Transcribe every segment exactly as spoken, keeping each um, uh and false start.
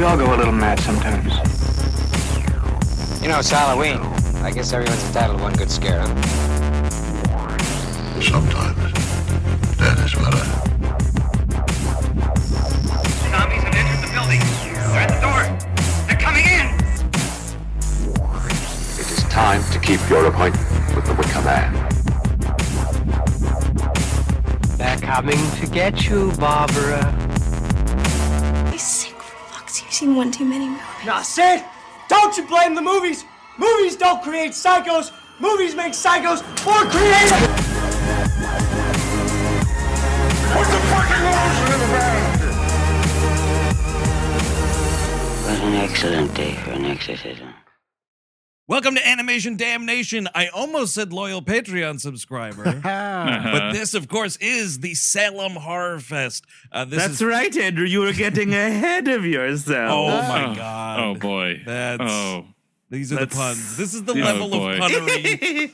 all go a little mad sometimes. You know, it's Halloween. I guess everyone's entitled to one good scare, huh? Sometimes that is better. Zombies have entered the building. They're at the door. They're coming in. It is time to keep your appointment with the Wicker Man. They're coming to get you, Barbara. He's sick for fuck's sake. You've seen one too many movies. Now, Sid, don't you blame the movies. Movies don't create psychos. Movies make psychos more creative. What's the fucking lotion in the bag? What an excellent day for an exorcism. Welcome to Animation Damnation. I almost said loyal Patreon subscriber, but this, of course, is the Salem Horror Fest. Uh, this That's is... right, Andrew. You were getting ahead of yourself. Oh, my God. Oh, boy. That's... Oh. These are That's... the puns. This is the Oh, level boy. of punnery.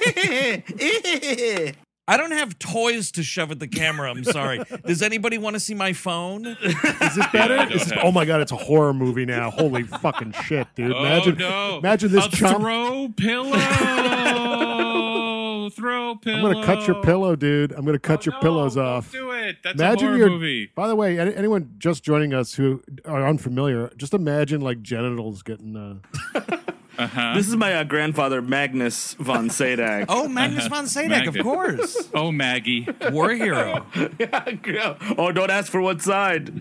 I don't have toys to shove at the camera. I'm sorry. Does anybody want to see my phone? Is it better? Yeah, Is it, have- oh my god, it's a horror movie now. Holy fucking shit, dude. Imagine, oh, no. imagine this A chump. throw pillow. Throw pillow. I'm gonna cut your pillow, dude. I'm gonna cut Oh, your no, pillows don't off. do it. That's Imagine a horror your- movie. By the way, any, anyone just joining us who are unfamiliar, just imagine like genitals getting. Uh... Uh-huh. This is my uh, grandfather, Magnus von Sydow. Oh, Magnus von Sydow, of Magnus. course. Oh, Maggie. War hero. Oh, don't ask for what side.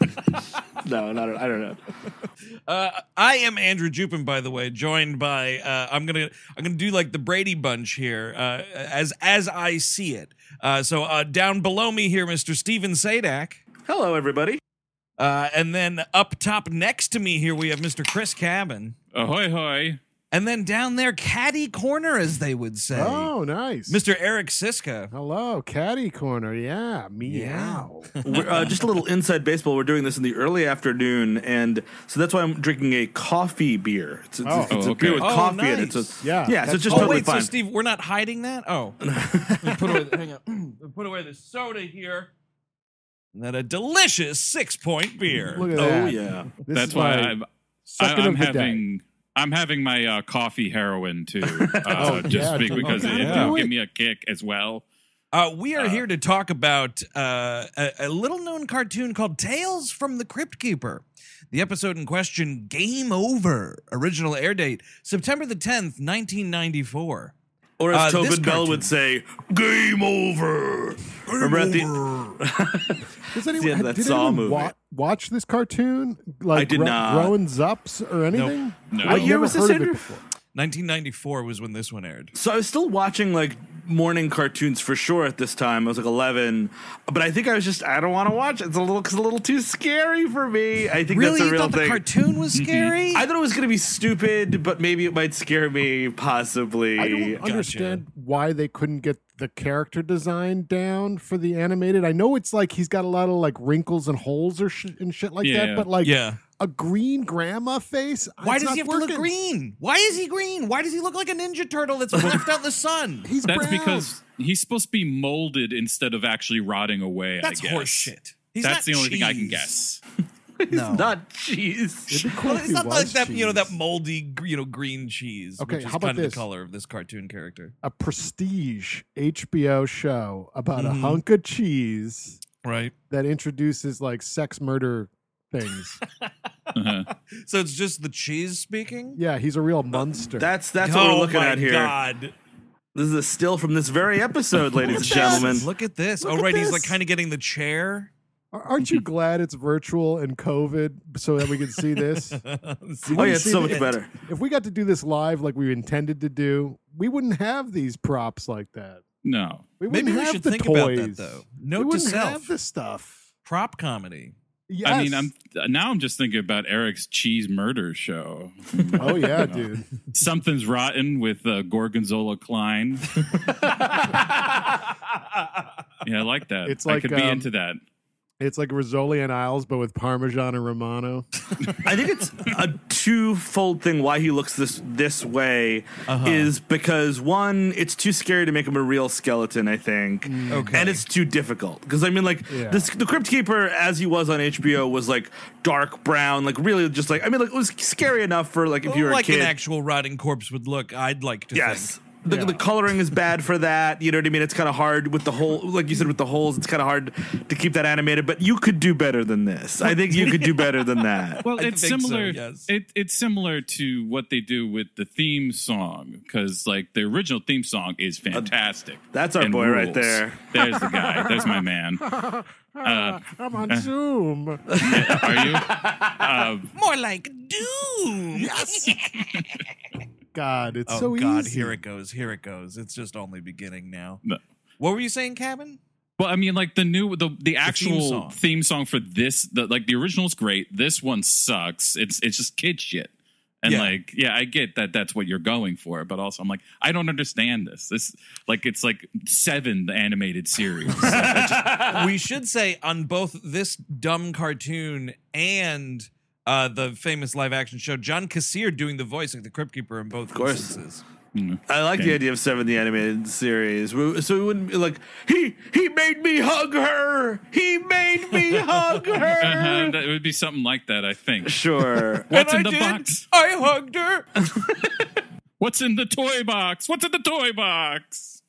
No, not. I don't know. Uh, I am Andrew Jupin, by the way, joined by uh, I'm gonna I'm gonna do like the Brady Bunch here, uh, as as I see it. Uh, so uh, down below me here, Mister Steven Sadak, Hello, everybody. uh, and then up top next to me here we have Mister Chris Cabin, Ahoy, hoy. and then down there, Caddy Corner, as they would say, Oh, nice. Mister Eric Siska. Hello, Caddy Corner. Yeah, meow. We're, uh, just a little inside baseball. We're doing this in the early afternoon, and so that's why I'm drinking a coffee beer. It's, it's, Oh. it's Oh, a beer okay. with Oh, coffee in it. nice. So, Yeah, yeah. So that's it's just Oh totally wait, fine. so Steve, we're not hiding that. Oh, Let me put away, hang on. Put away the soda here. And then a delicious six-point beer. Look at Oh that. yeah. This That's is why my I'm, I, second I'm of the day. having I'm having my uh, coffee heroin too. Uh, Oh, just yeah, be- do- because okay, it yeah. will give me a kick as well. Uh, we are Uh, here to talk about uh, a, a little-known cartoon called Tales from the Crypt Keeper. The episode in question, Game Over. Original air date, September the tenth, nineteen ninety-four. Or as Uh, Tobin this Bell cartoon- would say, "Game over." Remember at the Does the anyone, end of that did Saw anyone movie. wa- watch this cartoon? Like I did Gro- not. Growing Zups or anything? No. I've What year never was this, heard of it Andrew? before. nineteen ninety-four was when this one aired. So I was still watching like morning cartoons for sure at this time. I was like eleven, but I think I was just I don't want to watch it. It's a little it's a little too scary for me. I think Really? that's a You real thought the thing. cartoon was scary? I thought it was going to be stupid, but maybe it might scare me. Possibly. I don't Gotcha. understand why they couldn't get the character design down for the animated. I know it's like he's got a lot of like wrinkles and holes or sh- and shit like Yeah. that, but like yeah. a green grandma face. Why it's does not he have to working. look green? Why is he green? Why does he look like a Ninja Turtle that's left out in the sun? He's That's brown. because he's supposed to be molded instead of actually rotting away. That's I guess. horse shit. He's That's not the only thing I can cheese. guess. No. Not cheese. It'd be cool Well, if it's he not was like that, you know, that cheese. moldy, you know, green cheese. Okay, which is how about kind of this? the color of this cartoon character. A prestige H B O show about Mhm. a hunk of cheese Right. that introduces like sex murder things. Uh-huh. So it's just the cheese speaking? Yeah, he's a real monster. That's that's oh what we're looking my at here. God. This is a still from this very episode, ladies and Look at gentlemen. this. Look at this. Look oh, at right. He's like this. kind of getting the chair. Ar- Aren't you glad it's virtual and COVID so that we can see this? See, Oh we yeah, it's see so the- much better. If we got to do this live like we intended to do, we wouldn't have these props like that. No. We wouldn't Maybe we have should the think toys. about that, though. we Note to wouldn't self. have this stuff. Prop comedy. Yes. I mean, I'm now I'm just thinking about Eric's cheese murder show. Oh yeah, dude. Something's Rotten with uh, Gorgonzola Klein. Yeah, I like that. It's I like, could be um, into that. It's like Rizzoli and Isles, but with Parmesan and Romano. I think it's a twofold thing why he looks this this way Uh-huh. is because one, it's too scary to make him a real skeleton, I think. Okay. And it's too difficult. Because I mean like Yeah. this, the Crypt Keeper as he was on H B O was like dark brown, like really just like I mean like it was scary enough for like if you were like a kid. an actual rotting corpse would look, I'd like to Yes. think. The, Yeah. the coloring is bad for that. You know what I mean? It's kind of hard with the hole, like you said, with the holes. It's kind of hard to keep that animated. But you could do better than this. I think you could do better than that. Well, I it's think so, similar. yes. It, it's similar to what they do with the theme song because, like, the original theme song is fantastic. That's our and boy right rules. there. There's the guy. There's my man. Uh, I'm on Zoom. are you? Uh, More like Doom. Yes. God, it's Oh so God, easy. here it goes. Here it goes. It's just only beginning now. no. What were you saying, Cabin? Well, I mean, like the new, the the actual song. theme song for this, the, like the original's great. This one sucks. It's it's just kid shit. And Yeah. like, yeah, I get that that's what you're going for, but also I'm like, I don't understand this. This like it's like Seven, the animated series. We should say on both this dumb cartoon and uh, the famous live action show, John Kassir doing the voice of the Crypt Keeper in both course. instances. I like the idea of Seven, the animated series. So it wouldn't be like, he he made me hug her. He made me hug uh-huh, her. that would be something like that, I think. Sure. What's And in I the did. box? I hugged her. What's in the toy box? What's in the toy box?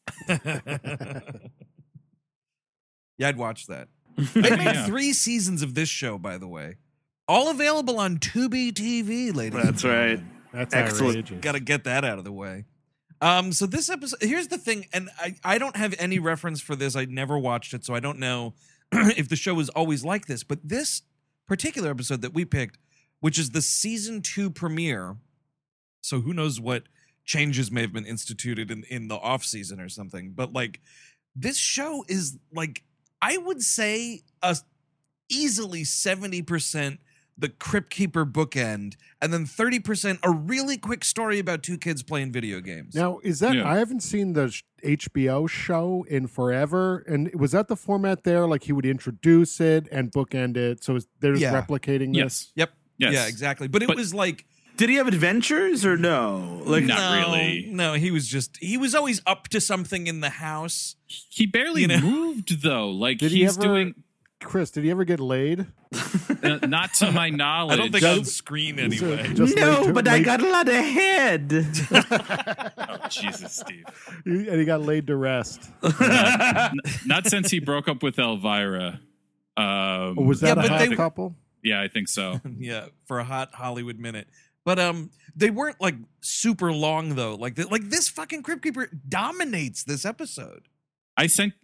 Yeah, I'd watch that. They made Yeah. three seasons of this show, by the way. All available on Tubi T V, ladies. and That's right. gentlemen. That's Excellent. outrageous. Got to get that out of the way. Um, so this episode, here's the thing, and I, I don't have any reference for this. I never watched it, so I don't know if the show is always like this. But this particular episode that we picked, which is the season two premiere, so who knows what changes may have been instituted in, in the off season or something. But like, this show is like, I would say a easily seventy percent the Crypt Keeper bookend, and then thirty percent a really quick story about two kids playing video games. Now, is that Yeah. I haven't seen the sh- H B O show in forever, and was that the format there? Like he would introduce it and bookend it, so is, they're just Yeah. replicating Yes. Yep. Yes. Yeah, exactly. But it But- was like Did he have adventures or no? Like Not no, really. No, he was just he was always up to something in the house. He barely You know? moved though. Like Did he he's ever- doing Chris, did he ever get laid? uh, not to my knowledge. I don't think Just- on screen anyway. Just no, laid to- but I laid- got a lot of head. Oh, Jesus, Steve. and he got laid to rest. N- Not since he broke up with Elvira. Um, Or was that Yeah, a but hot they- couple? yeah, I think so. Yeah, for a hot Hollywood minute. But um, they weren't like super long though. Like the, like this fucking Crypt Keeper dominates this episode. I sent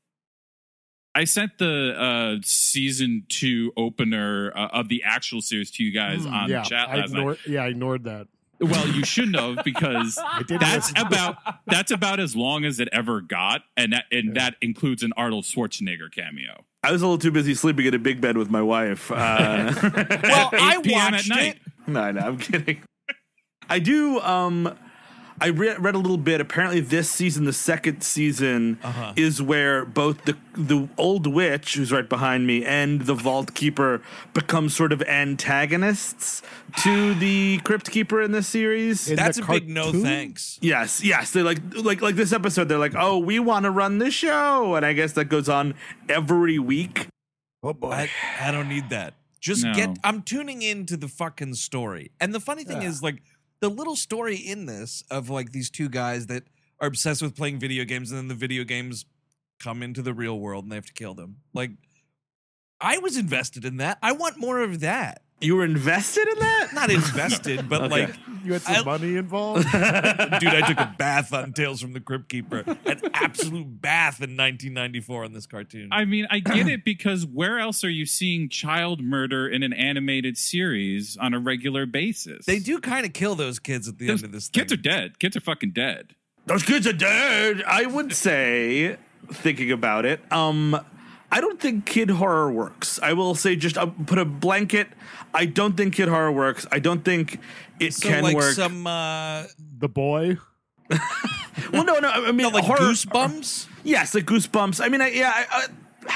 I sent the uh, season two opener uh, of the actual series to you guys on yeah, chat I last night. ignored, yeah, I ignored that. Well, you shouldn't have because did that's listen to about that's about as long as it ever got, and that and that includes an Arnold Schwarzenegger cameo. I was a little too busy sleeping in a big bed with my wife. Uh, Well, I eight p m at watched night. it. no, no, I'm kidding. I do. Um, I re- read a little bit. Apparently, this season, the second season, Uh-huh. is where both the the old witch, who's right behind me, and the vault keeper become sort of antagonists to the crypt keeper in this series. In That's the a big no cartoon? thanks. Yes, yes. They like like like this episode. They're like, oh, we want to run the show, and I guess that goes on every week. Oh boy. I, I don't need that. Just No. get. I'm tuning into the fucking story. And the funny thing Yeah. is, like, the little story in this of like these two guys that are obsessed with playing video games, and then the video games come into the real world and they have to kill them. Like, I was invested in that. I want more of that. You were invested in that? Not invested, but Okay. like, You had some I- money involved? dude, I took a bath on Tales from the Crypt Keeper. An absolute bath in nineteen ninety-four on this cartoon. I mean, I get it because where else are you seeing child murder in an animated series on a regular basis? they do kind of kill those kids at the Those end of this thing. kids are dead. Kids are fucking dead. Those kids are dead. I would say, thinking about it, um, I don't think kid horror works. I will say, just uh, put a blanket. I don't think kid horror works. I don't think it So can like work. some uh The boy? well, no, no. I mean, no, like horror, Goosebumps. Yes, like Goosebumps. I mean, I, yeah, I, I,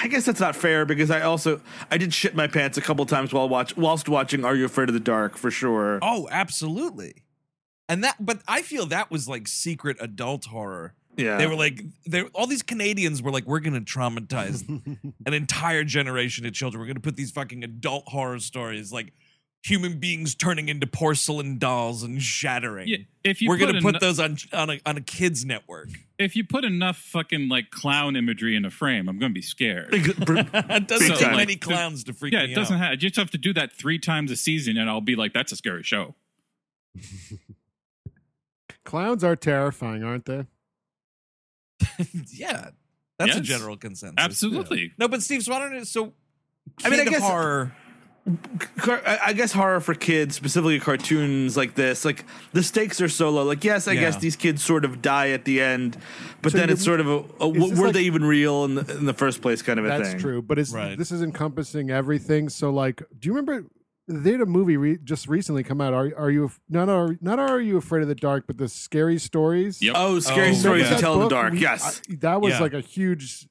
I guess that's not fair because I also I did shit my pants a couple times while watch whilst watching Are You Afraid of the Dark for sure. Oh, absolutely. And that, but I feel that was like secret adult horror. Yeah, they were like, they all these Canadians were like, we're gonna traumatize an entire generation of children. We're gonna put these fucking adult horror stories like human beings turning into porcelain dolls and shattering. Yeah, if you we're put gonna put eno- those on on a, on a kids network. If you put enough fucking like clown imagery in a frame, I'm gonna be scared. It doesn't So, take like, many clowns to freak yeah, me it doesn't out. have. You just have to do that three times a season, and I'll be like, that's a scary show. Clowns are terrifying, aren't they? Yeah, that's a Yes. general consensus. Absolutely. Yeah. No, but Steve, so I don't know. So, I mean, I kid guess- horror. Car- I I guess horror for kids, specifically cartoons like this, like the stakes are so low. Like, yes, I Yeah. guess these kids sort of die at the end, but So then you- it's sort of a, a is w- this were like- they even real in the, in the first place kind of a That's thing. true, but it's Right. this is encompassing everything. So, like, do you remember they had a movie re- just recently come out? Are are you not are not Are You Afraid of the Dark, but the Scary Stories? Yep. Oh, scary Oh, stories yeah. to That tell in the book, dark. we- Yes, I- that was Yeah. like a huge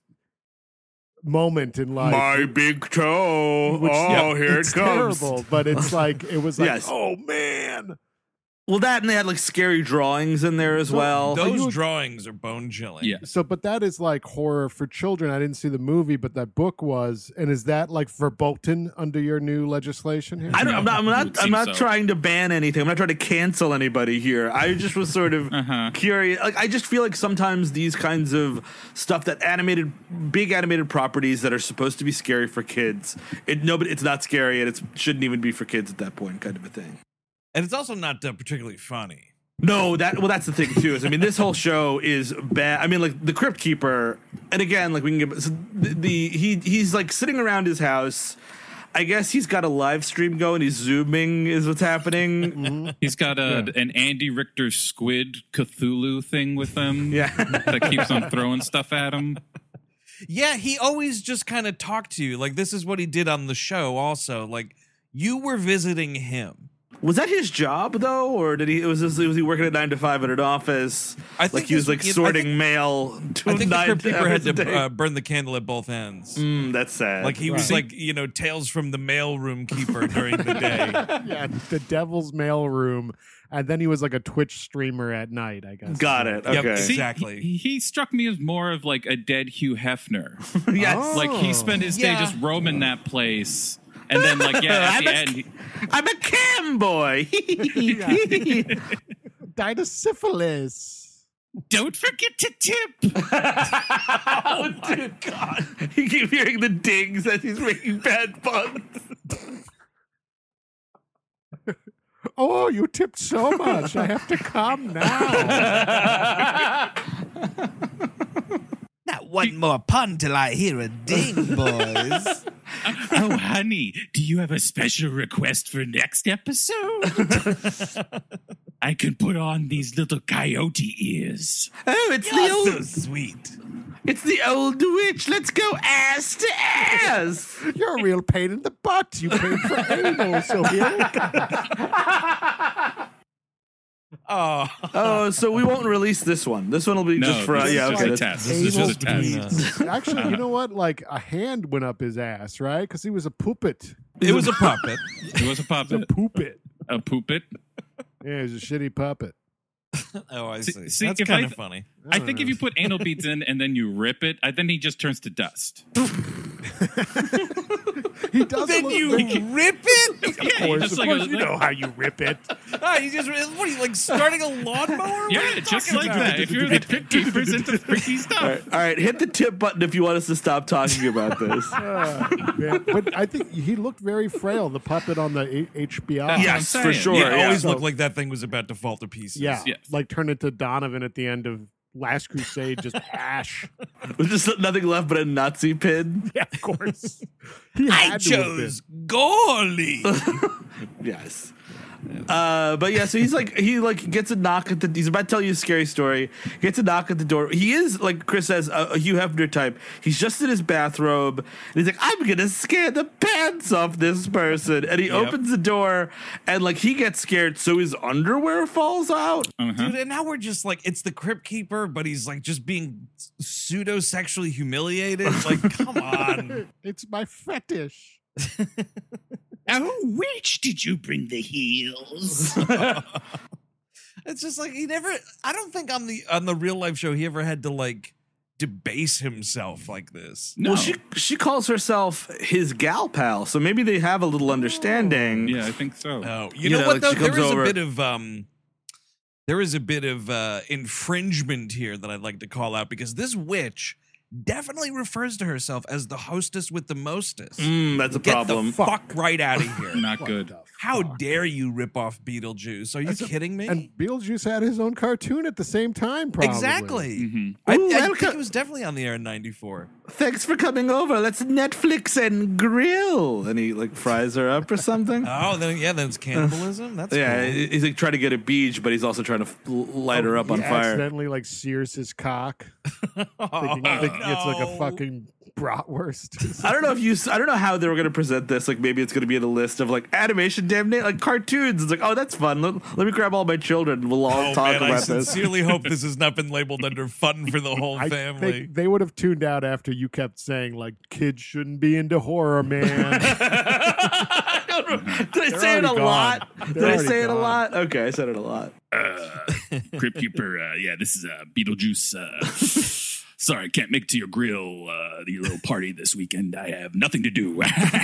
moment in life. my big toe. which- oh, Yep, here it's it comes. terrible, but it's like it was like, Yes. oh man. Well, that and they had like scary drawings in there as So, well. Are Those you- drawings are bone chilling. Yeah. So, but that is like horror for children. I didn't see the movie, but that book was. And is that like verboten under your new legislation here? I don't, I'm not. I'm It not. would I'm seem not so. trying to ban anything. I'm not trying to cancel anybody here. I just was sort of Uh-huh. curious. Like, I just feel like sometimes these kinds of stuff that animated, big animated properties that are supposed to be scary for kids, it nobody. It's not scary, and it shouldn't even be for kids at that point, kind of a thing. And it's also not uh, particularly funny. No, that well, that's the thing too. Is I mean, this whole show is bad. I mean, like the Crypt Keeper, and again, like we can get so the, the he he's like sitting around his house. I guess he's got a live stream going. He's zooming, is what's happening. He's got a an Andy Richter squid Cthulhu thing with him. Yeah. That keeps on throwing stuff at him. Yeah, he always just kind of talked to you. Like, this is what he did on the show also. Like, you were visiting him. Was that his job though, or did he? Was this, was he working at nine to five at an office? I think like he was this- like I sorting think- mail. To I think the nine Crypt Keeper had hours a to day. uh, burn the candle at both ends. Mm, that's sad. Like, he was Right. like, you know, Tales from the Mailroom Keeper during the day. Yeah, the Devil's Mail Room, and then he was like a Twitch streamer at night. I guess. Got it. Yep. Okay. See, Exactly. He, he struck me as more of like a dead Hugh Hefner. yes. Oh. Like he spent his Yeah. day just roaming that place. And then, like, yeah, at I'm the a- end, he- I'm a cam boy. Died of syphilis. don't forget to tip. oh my god! You keep hearing the dings as he's making bad puns. Oh, you tipped so much. I have to come now. Not one more pun till I hear a ding, boys. Oh, honey, do you have a special request for next episode? I can put on these little coyote ears. Oh, it's the You're old. so sweet. It's the old witch. Let's go ass to ass. You're a real pain in the butt. You paid for anal, so here we go. Oh, Oh, so we won't release this one. This one will be No, just for uh, this yeah. is Okay, just a that's- test. This is Anal just a test. between us. Actually, you know what? Like a hand went up his ass, right? Because he was a puppet. It was a puppet. It was a He was a puppet. poopet. A poopet. Yeah, he was a shitty puppet. Oh, I See- see. see, That's if kind I of th- funny. I think if you put anal beads in and then you rip it, I, then he just turns to dust. He does. Then look you very- rip it? Of course, just of like course a- you know how you rip it. Ah, you just what are you like starting a lawnmower? What are Yeah, you just talking like about? that. If you're the Crypt Keepers into freaky stuff. all, right, all right, hit the tip button if you want us to stop talking about this. Ah, man. But I think he looked very frail. The puppet on the A- H B I. Yeah. Yes, I'm for saying. sure. Yeah, it Yeah. always So- looked like that thing was about to fall to pieces. Yeah, Yes. like turn into Donovan at the end of Last Crusade, just ash. With just nothing left but a Nazi pin. Yeah, of course. He I had to have chose goalie. Yes. Uh, but yeah, so he's like he like gets a knock at the. He's about to tell you a scary story. Gets a knock at the door. He is like Chris says, a, a Hugh Hefner type. He's just in his bathrobe, and he's like, "I'm gonna scare the pants off this person." And he Yep. opens the door, and like he gets scared, so his underwear falls out. Uh-huh. Dude, and now we're just like, it's the Crypt Keeper, but he's like just being pseudo sexually humiliated. Like, come on. It's my fetish. Oh, which did you bring the heels? It's just like he never. I don't think on the on the real life show he ever had to like debase himself like this. No. Well, she she calls herself his gal pal, so maybe they have a little understanding. Yeah, I think so. Oh, you You know know, what like though? she comes There is over- a bit of um, there is a bit of uh, infringement here that I'd like to call out because this witch definitely refers to herself as the hostess with the mostest. Mm, that's a Get problem. the fuck right out of here! Not good. How dare you rip off Beetlejuice? Are you That's a- kidding me? And Beetlejuice had his own cartoon at the same time, probably. Exactly. Mm-hmm. I, Ooh, I welcome- think it was definitely on the air in ninety-four. Thanks for coming over. Let's Netflix and grill. And he like fries her up or something. Oh, then yeah, then it's cannibalism. That's Yeah, cool. he's like trying to get a beach, but he's also trying to f- light her up He on fire. accidentally like sears his cock, thinking, thinking it's like a fucking bratwurst. I don't know if you. s- I don't know how they were going to present this. Like maybe it's going to be in a list of like animation, damn it, like cartoons. It's like, oh, that's fun. Let, let me grab all my children. and We'll all Oh talk man, I about this. sincerely hope this has not been labeled under fun for the whole I family. think they would have tuned out after you kept saying like kids shouldn't be into horror, man. I don't know. Did I They're say it a already lot? gone. Did They're I already say it a gone. lot? Okay, I said it a lot. Uh, Crypt Keeper, uh, yeah, this is uh, Beetlejuice. Uh, sorry, can't make it to your grill, uh, your little party this weekend. I have nothing to do.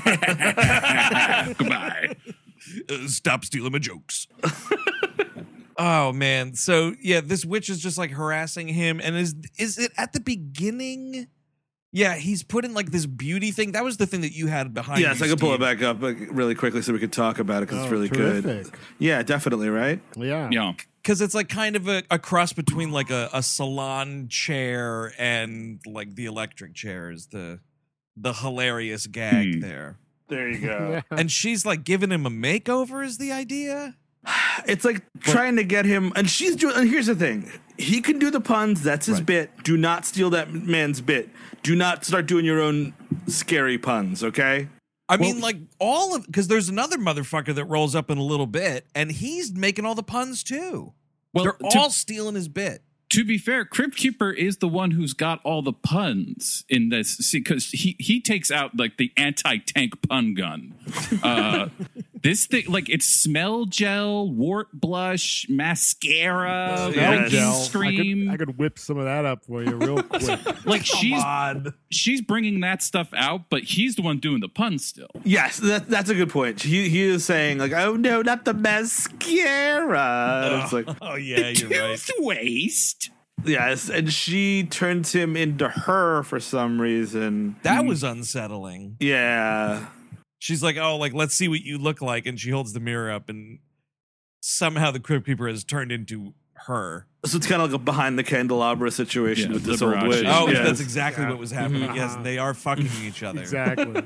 Goodbye. Uh, stop stealing my jokes. Oh man, so yeah, this witch is just like harassing him, and is is it at the beginning? Yeah, he's put in like this beauty thing. That was the thing that you had behind. Yes, you, I can pull it Steve. back up like, really quickly so we could talk about it because Oh, it's really good. terrific. Yeah, definitely, right? Yeah. Yeah. Because it's like kind of a, a cross between like a, a salon chair and like the electric chairs. The the hilarious gag Hmm. there, There you go. Yeah. and she's like giving him a makeover. Is the idea? It's like trying to get him, and she's doing. And here's the thing: he can do the puns. That's his Right. bit. Do not steal that man's bit. Do not start doing your own scary puns. Okay. I mean, like all of because there's another motherfucker that rolls up in a little bit, and he's making all the puns too. Well, They're to- all stealing his bit. To be fair, Crypt Keeper is the one who's got all the puns in this. See, because he he takes out like the anti-tank pun gun. Uh, this thing, like it's smell gel, wart blush, mascara, Yeah. winking Gel. I scream. could, I could whip some of that up for you real quick. like she's on. she's bringing that stuff out, but he's the one doing the puns still. Yes, that, that's a good point. He he is saying like, oh no, not the mascara. And it's like, Oh yeah, you're right. Tooth waste. yes, and she turns him into her for some reason. That was unsettling. Yeah. She's like, oh, like let's see what you look like, and she holds the mirror up, and somehow the Crypt Keeper has turned into her. So it's kind of like a behind the candelabra situation Yeah, with this old Liberace. witch. Oh, Yes. that's exactly what was happening. Mhm. Yes, they are fucking each other. Exactly.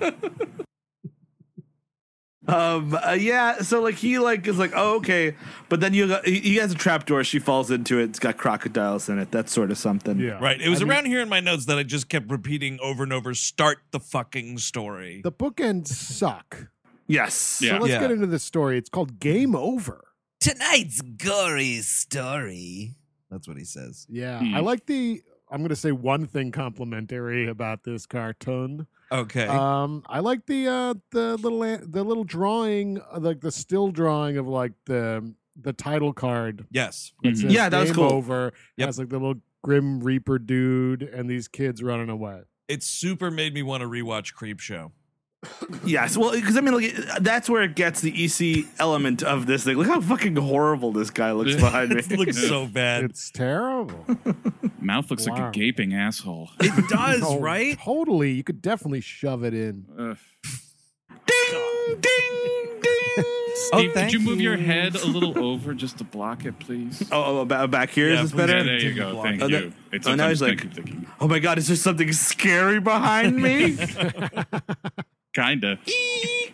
Um. uh, yeah. So like he like is like, oh okay, but then you got, he, he has a trapdoor. She falls into it. It's got crocodiles in it. That's sort of something. Yeah. Right. It was I mean, around here in my notes that I just kept repeating over and over. Start the fucking story. the bookends suck. Yes. Yeah. So let's Yeah. get into the story. It's called Game Over. Tonight's gory story. That's what he says. Yeah. Hmm. I like the I'm gonna say one thing complimentary about this cartoon. Okay. Um, I like the uh the little an- the little drawing, uh, like the still drawing of like the the title card. yes. That Mhm. says Yeah, that was Game cool. Over. Yep. Has like the little Grim Reaper dude and these kids running away. It super made me want to rewatch Creep Show. Yes. Well, because I mean, like that's where it gets the E C element of this thing. Look how fucking horrible this guy looks behind me. It looks so bad. It's terrible. Mouth looks like Wow. a gaping asshole. It does, Oh, right? Totally. You could definitely shove it in. Ugh. Ding, ding, ding. Steve, thank could you move your you. head a little over just to block it, please? Oh, oh, ba- back here is Yeah, this please. better? Yeah, there you Continue go. blocking. Thank Oh, you. that- It's oh, now he's sometimes like- thinking, Oh my God, is there something scary behind me? kinda.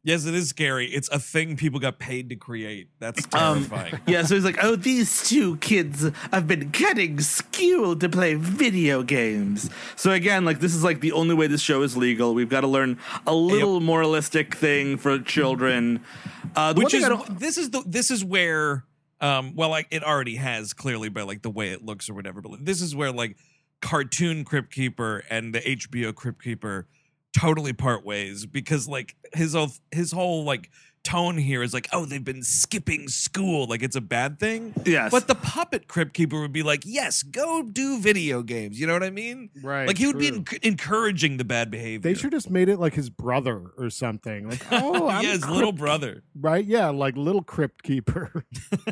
Yes, it is scary. It's a thing people got paid to create. That's Um, terrifying. yeah, so he's like, oh, these two kids have been cutting school to play video games. So again, like this is like the only way this show is legal. We've got to learn a little Yep. moralistic thing for children. Uh, the one Which thing is I don't- this is the this is where um well like it already has clearly by like the way it looks or whatever, but this is where like cartoon Crypt Keeper and the H B O Crypt Keeper totally part ways, because like his whole his whole like tone here is like, oh, they've been skipping school, like it's a bad thing. Yes. But the puppet Crypt Keeper would be like, yes, go do video games. You know what I mean? Right, Like he would be true. enc- encouraging the bad behavior. They should just made it like his brother or something. Like, oh, I'm yeah, his Crypt- little brother. Right? Yeah, like little Crypt Keeper.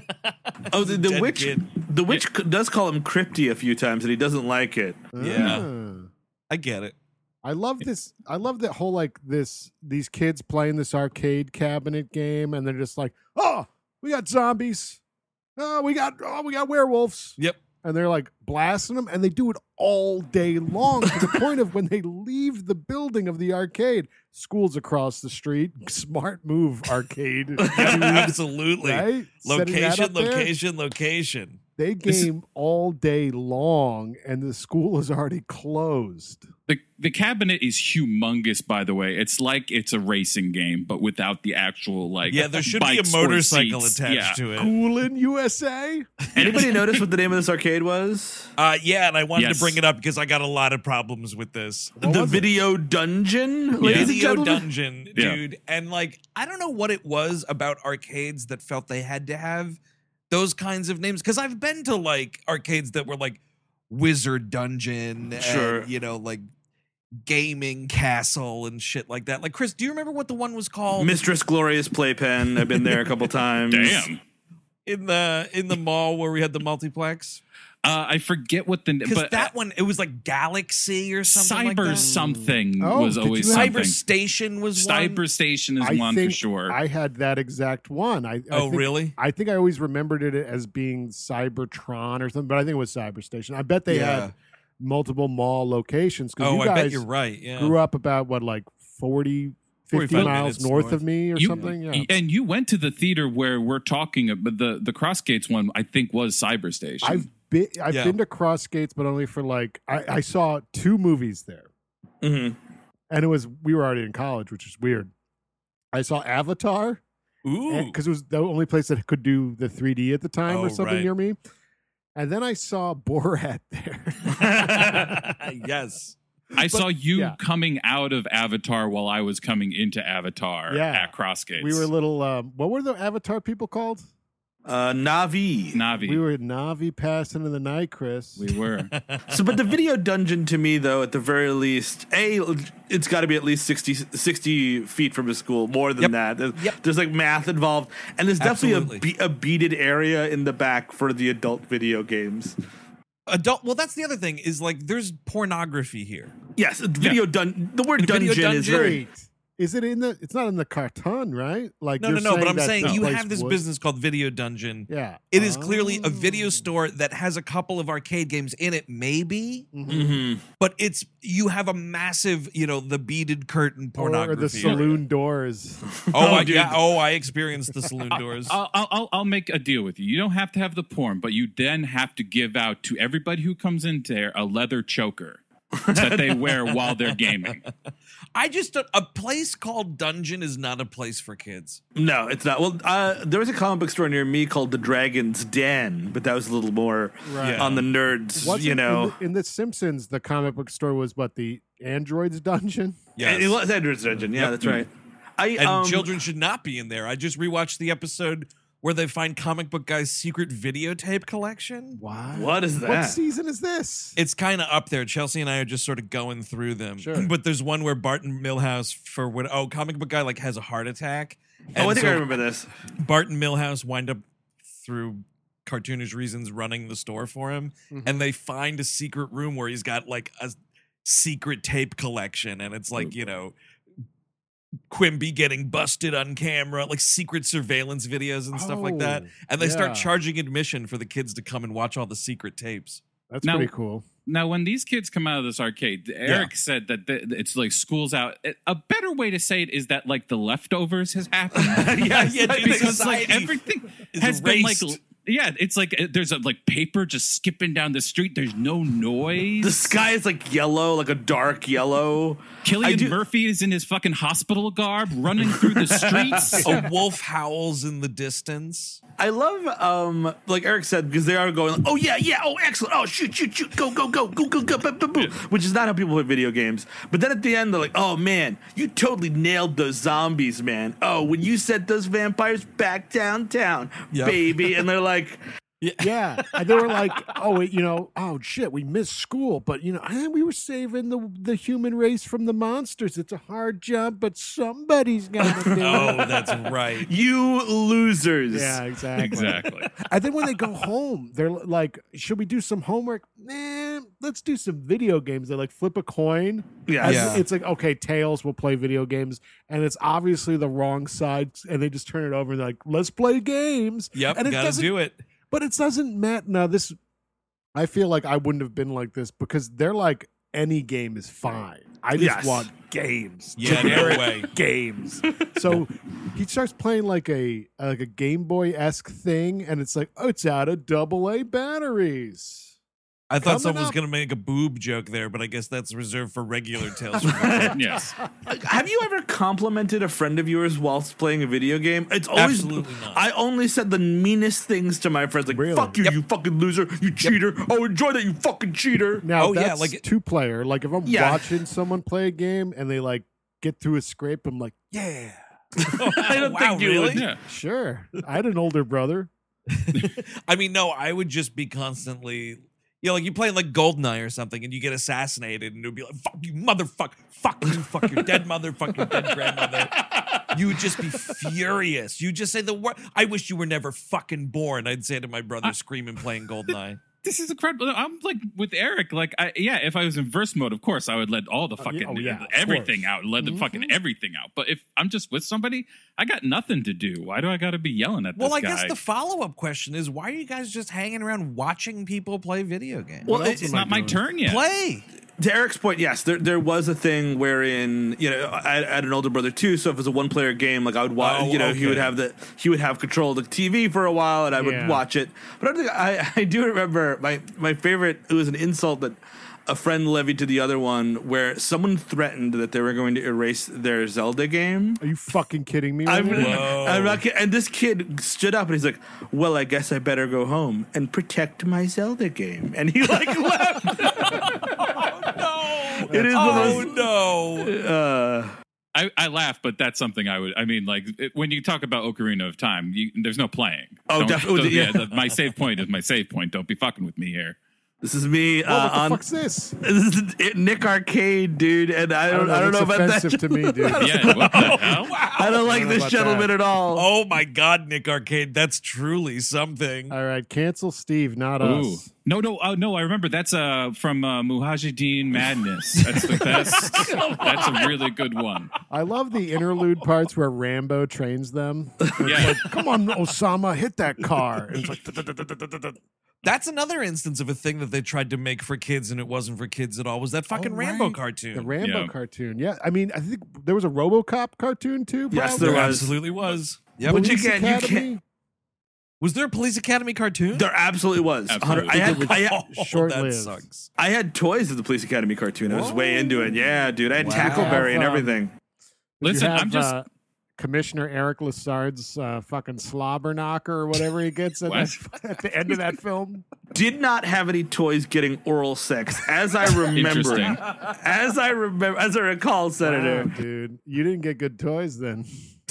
oh, the, the Dead witch, kid. the witch c- does call him Crypty a few times, and he doesn't like it. Yeah. Ah. I get it. I love this. I love that whole like this. These kids playing this arcade cabinet game, and they're just like, "Oh, we got zombies. Oh, we got oh, we got werewolves." Yep. And they're like blasting them, and they do it all day long to the point of when they leave the building of the arcade, school's across the street. Smart move, arcade. Absolutely. Right? Setting that Location, up there. location, location. They This is- game all day long, and the school is already closed. The the cabinet is humongous, by the way. It's like it's a racing game, but without the actual like. Yeah, there should be a bikes or motorcycle seats. attached Yeah. to it. Coolin' U S A. Anybody notice what the name of this arcade was? Uh, yeah, and I wanted Yes. to bring it up because I got a lot of problems with this. What the was it? Video Dungeon, ladies and Video gentlemen? Dungeon, Yeah. dude. And like, I don't know what it was about arcades that felt they had to have those kinds of names. Because I've been to like arcades that were like Wizard Dungeon, Sure. and, you know, like Gaming Castle and shit like that. Like, Chris, do you remember what the one was called? Mistress Glorious Playpen. I've been there a couple times. Damn. in the in the mall where we had the multiplex? Uh, I forget what the Because but that one, it was like Galaxy or something like Cyber that. something Oh, was did always you have- something. Cyber Station was one. Cyber Station is I one think for sure. I had that exact one. I, I Oh, think- really? I think I always remembered it as being Cybertron or something, but I think it was Cyber Station. I bet they Yeah. had multiple mall locations because Oh, you I guys bet you're right. Yeah. grew up about what, like forty, fifty forty-five miles minutes north, north. of me or You- something. Yeah. y- And you went to the theater where we're talking about the the Crossgates one. I think was Cyber Station. I've been I've Yeah. been to Crossgates, but only for like I, I saw two movies there, Mhm. and it was we were already in college, which is weird. I saw Avatar Ooh. because it was the only place that could do the three D at the time Oh, or something right. near me. And then I saw Borat there. yes. I saw you yeah. coming out of Avatar while I was coming into Avatar Yeah. at Crossgates. We were little. Um, what were the Avatar people called? Uh, Navi. Navi. We were Navi passing in the night, Chris. We were. So, but the Video Dungeon to me, though, at the very least, A, it's got to be at least sixty, sixty feet from a school, more than Yep. that. There's, Yep. there's like math involved. And there's definitely Absolutely. a, be- a beaded area in the back for the adult video games. Adult. Well, that's the other thing is like there's pornography here. Yes, video dun. The word Video dungeon is dungeon. very. Wait, is it in the? It's not in the carton, right? Like No, you're no, no. But I'm that saying the you place have this would- business called Video Dungeon. Yeah, It is clearly a video Oh. store that has a couple of arcade games in it, maybe, Mhm. but it's you have a massive, you know, the beaded curtain Or pornography. the saloon doors. Oh, Oh, I, dude. yeah. Oh, I experienced the saloon doors. I'll, I'll, I'll- I'll make a deal with you. You don't have to have the porn, but you then have to give out to everybody who comes in there a leather choker that they wear while they're gaming. I just a place called Dungeon is not a place for kids. No, it's not. Well, uh, there was a comic book store near me called The Dragon's Den, but that was a little more Right. on the nerds, Wasn't- you know. in the, in the Simpsons, the comic book store was what the androids dungeon. Yes. It was Edward's Dungeon. Yeah, Yep. that's right. I, And um, children should not be in there. I just rewatched the episode where they find Comic Book Guy's secret videotape collection. Wow. What is What that? season is this? It's kind of up there. Chelsea and I are just sort of going through them. Sure. But there's one where Barton Millhouse for what? Oh, Comic Book Guy like has a heart attack. Oh, I And think so I remember this. Barton Millhouse wind up through cartoonish reasons running the store for him, Mhm. and they find a secret room where he's got like a secret tape collection, and it's like you know. Quimby getting busted on camera, like secret surveillance videos and stuff like that. Oh, And they start yeah. charging admission for the kids to come and watch all the secret tapes. That's Now- pretty cool. Now, when these kids come out of this arcade, Eric Yeah. said that the, it's like school's out. A better way to say it is that like the leftovers has happened. yeah, yeah, dude, because like society everything is has been like. erased. Yeah, it's like uh, there's a like paper just skipping down the street. There's no noise. The sky is like yellow, like a dark yellow. Killian do- Murphy is in his fucking hospital garb running through the streets. A wolf howls in the distance. I love, um, like Eric said, because they are going, oh yeah, yeah, oh excellent, oh shoot, shoot, shoot, go, go, go, go, go, go, boo, boo, boo, which is not how people play video games. But then at the end, they're like, oh man, you totally nailed those zombies, man. Oh, when you sent those vampires back downtown, Yep. baby, and they're like, Yeah, and they were like, "Oh, wait, you know, oh shit, we missed school, but you know, eh, we were saving the the human race from the monsters. It's a hard job, but somebody's gonna do it." Oh, that's right. you losers. Yeah, exactly. Exactly. And then when they go home, they're like, "Should we do some homework? Nah, let's do some video games." They like flip a coin. Yeah. And Yeah. It's like, okay, Tails will play video games, and it's obviously the wrong side, and they just turn it over and they're like, "Let's play games." Yep, and it gotta doesn't do it. But it doesn't matter. Now, this, I feel like I wouldn't have been like this because they're like, any game is fine. I just Yes. want games. Yeah, no Generic way. games. So he starts playing like a like a Game Boy esque thing, and it's like, oh, it's out of double A batteries. I thought Coming someone was up. going to make a boob joke there, but I guess that's reserved for regular Tales from the Crypt. Yes. Have you ever complimented a friend of yours whilst playing a video game? It's always Absolutely not. I only said the meanest things to my friends, like Really? "Fuck you, you fucking loser, you cheater." Oh, enjoy that, you fucking cheater. Now, Oh, yeah, that's like- two player. Like if I'm Yeah. watching someone play a game and they like get through a scrape, I'm like, yeah, I don't Wow, think you really? would. Yeah. sure. I had an older brother. I mean, no, I would just be constantly, you know, like you play like Goldeneye or something and you get assassinated and it would be like, fuck you, motherfucker, fuck you, fuck your dead mother, fuck your dead grandmother. You would just be furious. You just say the word, I wish you were never fucking born. I'd say to my brother screaming playing Goldeneye. This is incredible. I'm like with Eric. Like, I, yeah, if I was in verse mode, of course, I would let all the fucking oh, yeah, of everything course. out, let the fucking everything out. But if I'm just with somebody, I got nothing to do. Why do I got to be yelling at Well, this I guy? guess the follow up question is why are you guys just hanging around watching people play video games? Well, else it- it's am I not my doing? turn yet. play. To Eric's point, yes, there there was a thing wherein, you know, I, I had an older brother too, so if it was a one player game, like I would watch, Oh, you know, he would okay. have the he would have control of the T V for a while, and I would Yeah. watch it. But I think I I do remember my my favorite. It was an insult that a friend levied to the other one, where someone threatened that they were going to erase their Zelda game. Are you fucking kidding me? Right I'm, now? I'm not kidding. And this kid stood up and he's like, "Well, I guess I better go home and protect my Zelda game." And he like left. No. It is Oh, the most. no. Uh, I, I laugh, but that's something I would. I mean, like it, when you talk about Ocarina of Time, you, there's no playing. Oh, Don't- definitely, don't- yeah. the- my save point is my save point. Don't be fucking with me here. this is me Whoa, uh, what the on. fuck's this? This is it, Nick Arcade, dude, and I don't, I don't, know That's about offensive that. to me, dude. Yeah, what the hell? I don't like know this about gentleman that. at all. Oh my God, Nick Arcade, that's truly something. All right, cancel Steve, not Ooh. us. No, no, oh, no! I remember that's uh from uh, Mujahideen Madness. That's the best. That's a really good one. I love the interlude parts where Rambo trains them. It's Yeah. like, come on, Osama, hit that car. And it's like, "Da-da-da-da-da-da-da." That's another instance of a thing that they tried to make for kids and it wasn't for kids at all. Was that fucking Oh, Rambo right. cartoon? The Rambo Yeah. cartoon. Yeah, I mean, I think there was a RoboCop cartoon too. Yes, probably. there there was. absolutely was. Yeah, But but you Police can't- you Academy? can't- was there a Police Academy cartoon? There absolutely was. Absolutely. I had, I, had, Oh, Short-lived. that sucks. I had toys of the Police Academy cartoon. I was way into it. Yeah, dude. I had Wow. Tackleberry and Um, everything. Did you Listen, have, I'm just. uh, Commissioner Eric Lassard's uh, fucking slobber knocker or whatever he gets at, What? that, at the end of that film. Did not have any toys getting oral sex, as I remember. Interesting. As I remember, as I recall, Senator. Wow, dude, you didn't get good toys then.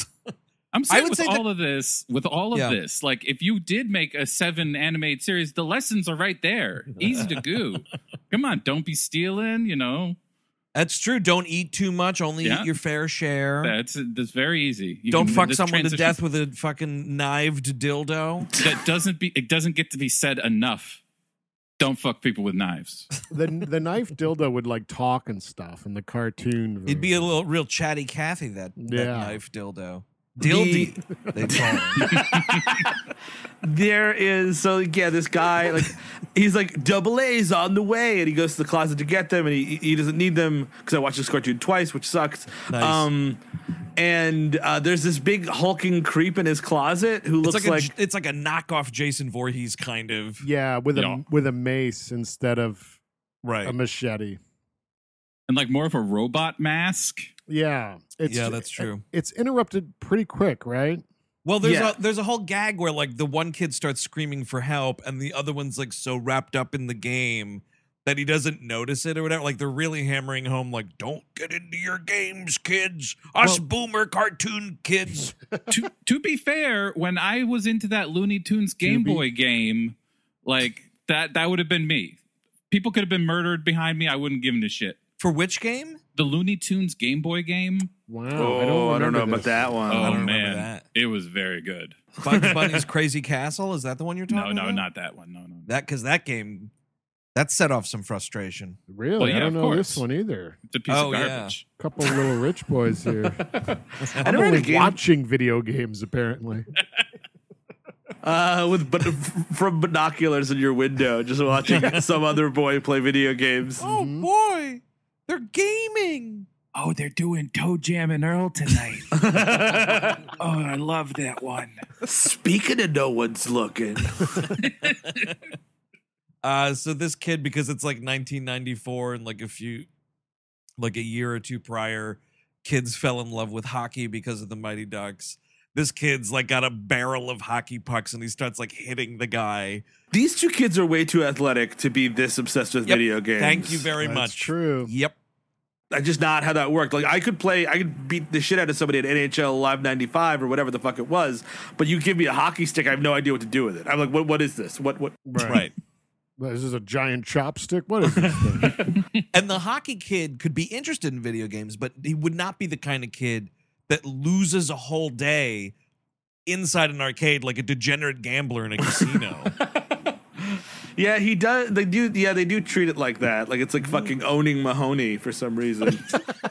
I'm I saying would with say all that- of this, with all of Yeah. this, like if you did make a seven animated series, the lessons are right there, easy to do. Come on, don't be stealing. You know, That's true. Don't eat too much. Only Yeah. eat your fair share. that's that's very easy. You Don't can- fuck this someone to transition- death with a fucking knived dildo. That doesn't be. It doesn't get to be said enough. Don't fuck people with knives. the The knife dildo would like talk and stuff in the cartoon. It'd be a little real chatty Cathy, that, that Yeah. knife dildo. Deal The- D. They call him. There is so yeah, this guy like he's like double A's on the way, and he goes to the closet to get them, and he he doesn't need them because I watched this cartoon twice, which sucks. Nice. Um, and uh, there's this big hulking creep in his closet who It's looks like, like, a, it's like a knockoff Jason Voorhees kind of. Yeah, with a Yeah. with a mace instead of Right. a machete. And like more of a robot mask. Yeah, it's, Yeah, that's true. It's interrupted pretty quick, right? Well, there's Yeah. a there's a whole gag where like the one kid starts screaming for help, and the other one's like so wrapped up in the game that he doesn't notice it or whatever. Like they're really hammering home, like, "Don't get into your games, kids. Us boomer cartoon kids." to to be fair, when I was into that Looney Tunes Game be- Boy game, like that that would have been me. People could have been murdered behind me. I wouldn't give them a shit. For which game? The Looney Tunes Game Boy game. Wow, oh, I don't, I don't remember know about this. that one. Oh don't remember man, that. it was very good. Bugs Bunny's Crazy Castle? Is that the one you're No, talking no, about? not that one. No, no. That because that game that set off some frustration. Really, Well, yeah, I don't of know course. this one either. It's a piece Oh, of yeah. garbage. Couple of little rich boys here. I I'm never had only a game watching video games apparently. uh, with but from binoculars in your window, just watching some other boy play video games. Oh boy, they're gaming. Oh, they're doing Toe Jam and Earl tonight. Oh, I love that one. Speaking of no one's looking, Uh, so this kid, because it's like nineteen ninety-four and like a few, like a year or two prior, kids fell in love with hockey because of the Mighty Ducks. This kid's like got a barrel of hockey pucks and he starts like hitting the guy. these two kids are way too athletic to be this obsessed with Yep. video games. Thank you very That's much. true. Yep. That's just not how that worked. Like I could play, I could beat the shit out of somebody at N H L Live ninety-five or whatever the fuck it was. But you give me a hockey stick, I have no idea what to do with it. I'm like, what? What is this? What? What? Right. What, is this a giant chopstick? What is this thing? And the hockey kid could be interested in video games, but he would not be the kind of kid that loses a whole day inside an arcade like a degenerate gambler in a casino. Yeah, he does. They do. Yeah, they do treat it like that. Like it's like fucking owning Mahoney for some reason.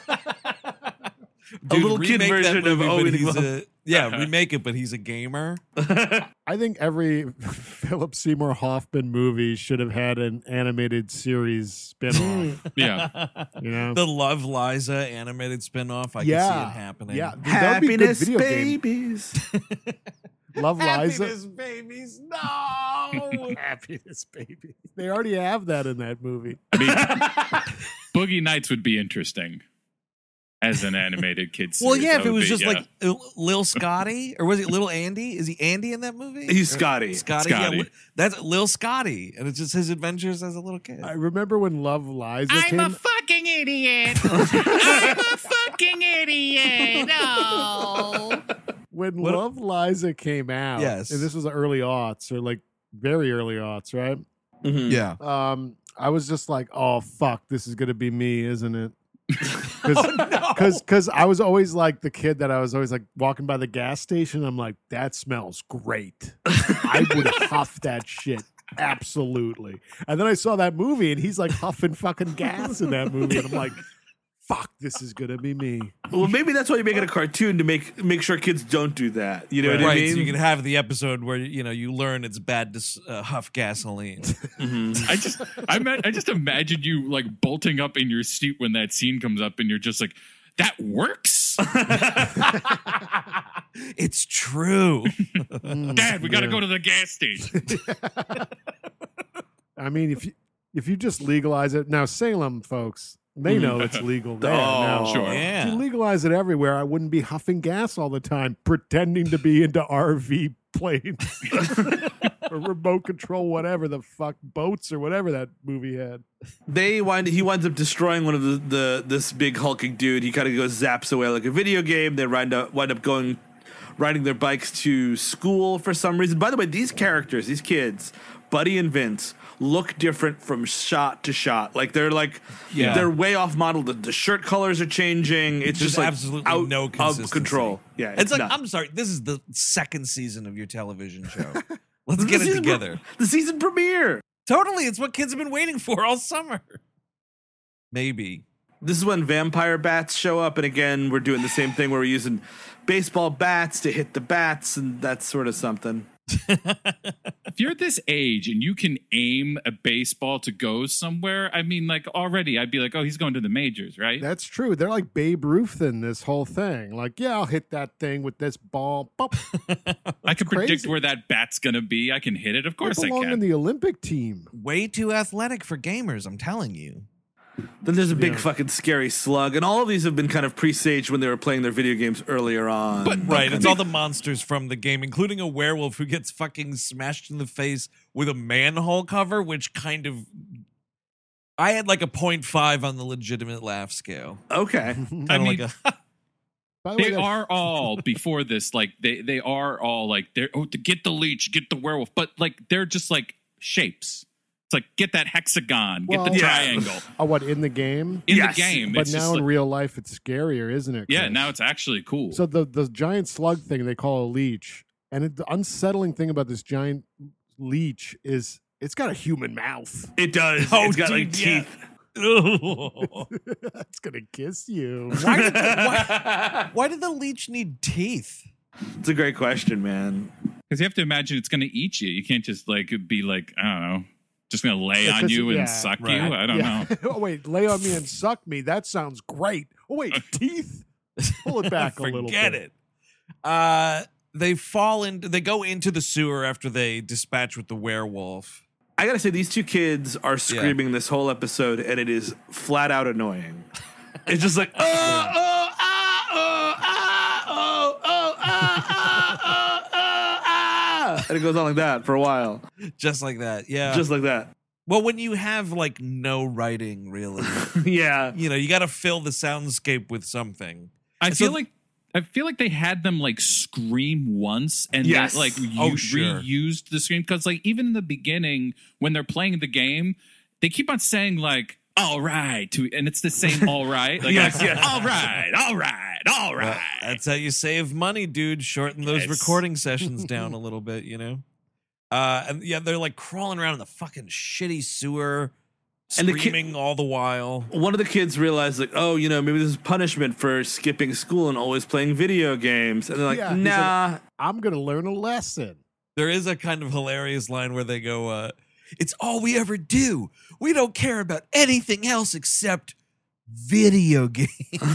A Dude, little kid remake that version of movie, but owning he's Mahoney. a, yeah, remake it, but he's a gamer. I think every Philip Seymour Hoffman movie should have had an animated series spin-off. Yeah. You know? The Love Liza animated spinoff. I can see it happening. Yeah, dude, that would be a good Happiness video game. babies. Love Liza. Happiness babies. No. Happiness baby. They already have that in that movie. I mean, Boogie Nights would be interesting as an animated kid series. Well, yeah, That if it would was be- just yeah. like uh, Lil Scotty, or was it Little Andy? Is he Andy in that movie? He's Or- Scotty. Scotty. Scotty. Yeah, li- that's Lil Scotty, and it's just his adventures as a little kid. I remember when Love Liza I'm came. a fucking idiot. I'm a fucking idiot. Oh. when What- Love Liza came out. Yes. And this was the early aughts, or like very early aughts, right? Mhm. Yeah. Um, I was just like, oh fuck, this is gonna be me, isn't it? Oh, no. Because because I was always like the kid that I was always like walking by the gas station. I'm like, that smells great. I would huff that shit. Absolutely. And then I saw that movie and he's like huffing fucking gas in that movie. And I'm like, fuck, this is gonna be me. Well, maybe that's why you make it a cartoon to make make sure kids don't do that. You know what right, I mean? so you can have the episode where you know you learn it's bad to uh, huff gasoline. I just, I, ma- I just imagine you like bolting up in your seat when that scene comes up, and you're just like, "That works, It's true. Dad. We got to Yeah. go to the gas station." I mean, if you if you just legalize it now, Salem folks, they know it's legal there. Oh, now. sure. If Yeah. you legalize it everywhere, I wouldn't be huffing gas all the time, pretending to be into R V planes or remote control, whatever the fuck, boats or whatever that movie had. They wind he winds up destroying one of the, the this big hulking dude. He kind of goes zaps away like a video game. They wind up wind up going riding their bikes to school for some reason. By the way, these characters, these kids, Buddy and Vince, look different from shot to shot. Like they're like Yeah. they're way off model. The, the shirt colors are changing. It's There's just like absolutely out no of consistency. control. Yeah, It's, like nuts. I'm sorry. This is the second season of your television show. Let's The get it season together. pre- the season premiere. Totally, it's what kids have been waiting for all summer. Maybe. This is when vampire bats show up, and again, we're doing the same thing where we're using baseball bats to hit the bats, and that's sort of something. If you're this age and you can aim a baseball to go somewhere, I mean, like already I'd be like, oh, he's going to the majors, right? That's true. They're like Babe Ruth in this whole thing. Like, yeah, I'll hit that thing with this ball. Bop. I can crazy. predict where that bat's going to be. I can hit it. Of course They I belong can. in the Olympic team. Way too athletic for gamers, I'm telling you. Then there's a big Yeah. fucking scary slug, and all of these have been kind of presaged when they were playing their video games earlier on. But right, it's all the monsters from the game, including a werewolf who gets fucking smashed in the face with a manhole cover, which kind of I had like a point five on the legitimate laugh scale. Okay. I Kinda mean, like a, By the way, they that- are all before this, like they they are all like they're oh to get the leech, get the werewolf, but like they're just like shapes. It's like get that hexagon, Well, get the yeah. triangle Oh, what, in the game? in Yes. the game. But It's just now in like- real life, it's scarier, isn't it? yeah, Chris? now it's actually cool. So the the giant slug thing they call a leech, and it, the unsettling thing about this giant leech is it's got a human mouth. It does. Oh, it's got like dude, yeah. teeth. It's gonna kiss you. why, did the, why, why did the leech need teeth? It's a great question, man. Because you have to imagine it's going to eat you. You can't just like be like I don't know, just going to lay Yeah, on 'cause- you and yeah, suck right. you. I don't Yeah. know. Oh wait, lay on me and suck me. That sounds great. Oh wait, teeth. Pull it back a little bit. Forget it. Uh, they fall into. They go into the sewer after they dispatch with the werewolf. I gotta say, these two kids are screaming this whole episode, and it is flat out annoying. It's just like, oh, oh, ah, oh, ah, oh, oh, ah, ah, oh, oh, ah. And it goes on like that for a while. Just like that. Yeah. Just like that. well, when you have like no writing, really, Yeah. you know, you got to fill the soundscape with something. I So- feel like I feel like they had them like scream once and Yes. then like Oh, you sure. reused the scream because like even in the beginning when they're playing the game, they keep on saying like "all right" to and it's the same "all right." Like, Yes, like, yes. all right, all right, all right. Well, that's how you save money, dude. Shorten those Yes. recording sessions down a little bit, you know? Uh, and yeah, they're like crawling around in the fucking shitty sewer, And the kid- screaming all the while. One of the kids realized, like, oh, you know, maybe this is punishment for skipping school and always playing video games. And they're like, Yeah, he's nah. like, I'm gonna learn a lesson. There is a kind of hilarious line where they go, uh, it's all we ever do. We don't care about anything else except video games.